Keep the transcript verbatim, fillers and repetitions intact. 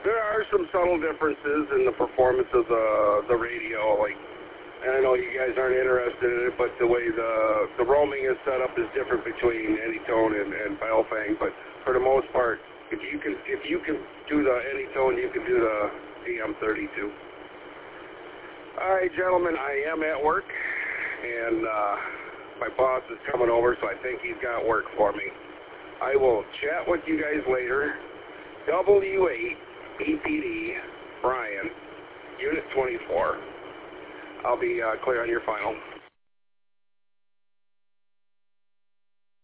There are some subtle differences in the performance of the the radio. Like, and I know you guys aren't interested in it, but the way the the roaming is set up is different between Anytone and, and Baofeng. But for the most part, if you can if you can do the Anytone, you can do the A M thirty-two. All right, gentlemen, I am at work, and uh, my boss is coming over, so I think he's got work for me. I will chat with you guys later. W eight E P D, Brian, Unit twenty-four. I'll be uh, clear on your final.